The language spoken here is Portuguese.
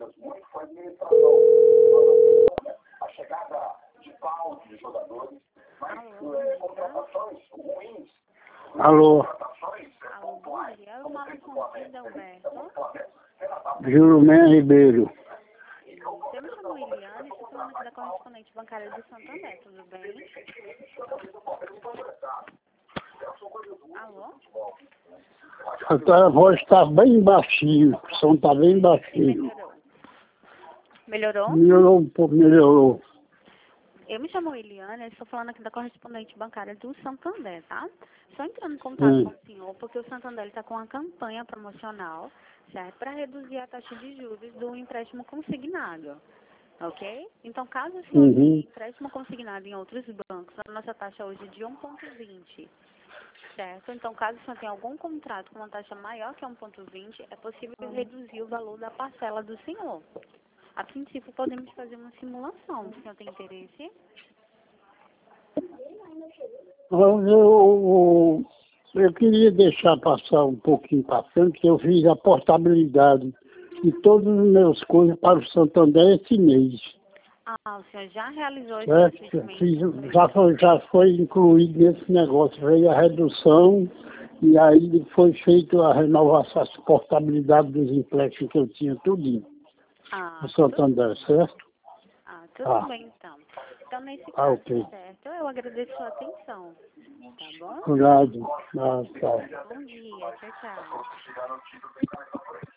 Alô? Alô, bom dia. Eu falo com o Alberto. Jurumé Ribeiro. Eu me chamo Eliane, estou falando aqui da correspondente bancária do Santander, tudo bem? Alô? A voz está bem baixinho, o som está bem baixinho. Melhorou? Melhorou um pouco, melhorou. Eu me chamo Eliane, estou falando aqui da correspondente bancária do Santander, tá? Só entrando em contato com o senhor, porque o Santander está com uma campanha promocional, certo? Para reduzir a taxa de juros do empréstimo consignado, ok? Então, caso o senhor tenha empréstimo consignado em outros bancos, a nossa taxa hoje é de 1,20, certo? Então, caso o senhor tenha algum contrato com uma taxa maior que 1,20, é possível reduzir o valor da parcela do senhor. A princípio, podemos fazer uma simulação. O senhor tem interesse? Eu queria deixar passar um pouquinho para frente, que eu fiz a portabilidade de todas as minhas coisas para o Santander esse mês. Ah, o senhor já realizou esse Certo? procedimento? Já foi incluído nesse negócio, veio a redução e aí foi feita a renovação, a portabilidade dos empréstimos que eu tinha, tudinho. No Santander, certo? Tudo bem, então. Então, nesse caso, ok. certo, eu agradeço a sua atenção, tá bom? Obrigado. Tchau. Bom dia, tchau, tchau.